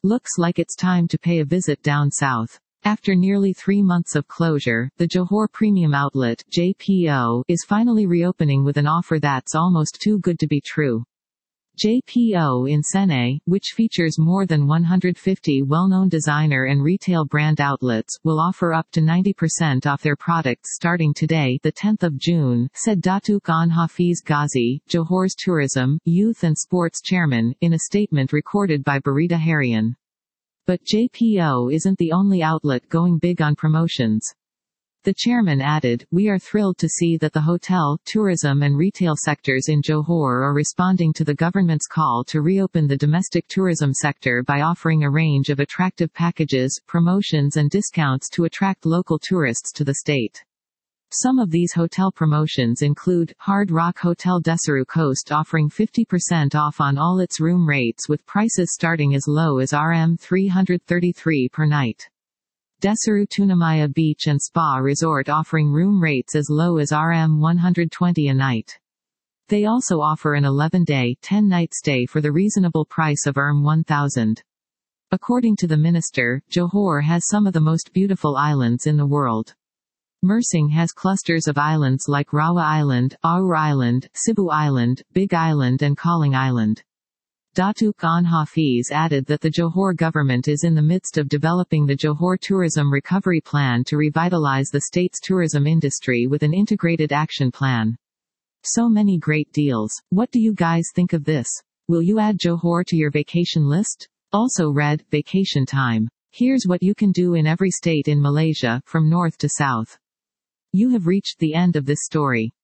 Looks like it's time to pay a visit down south. After nearly 3 months of closure, the Johor Premium Outlet (JPO) is finally reopening with an offer that's almost too good to be true. JPO in Senai, which features more than 150 well-known designer and retail brand outlets, will offer up to 90% off their products starting today, the 10th of June, said Datuk An Hafiz Ghazi, Johor's Tourism, Youth and Sports Chairman, in a statement recorded by Berita Harian. But JPO isn't the only outlet going big on promotions. The chairman added, "We are thrilled to see that the hotel, tourism and retail sectors in Johor are responding to the government's call to reopen the domestic tourism sector by offering a range of attractive packages, promotions and discounts to attract local tourists to the state." Some of these hotel promotions include, Hard Rock Hotel Desaru Coast offering 50% off on all its room rates with prices starting as low as Rm 333 per night. Desaru Tunamaya Beach and Spa Resort offering room rates as low as Rm 120 a night. They also offer an 11-day, 10-night stay for the reasonable price of Rm 1,000. According to the minister, Johor has some of the most beautiful islands in the world. Mersing has clusters of islands like Rawa Island, Aur Island, Cebu Island, Big Island and Calling Island. Datuk An Hafiz added that the Johor government is in the midst of developing the Johor Tourism Recovery Plan to revitalize the state's tourism industry with an integrated action plan. So many great deals. What do you guys think of this? Will you add Johor to your vacation list? Also read, Vacation Time. Here's what you can do in every state in Malaysia, from north to south. You have reached the end of this story.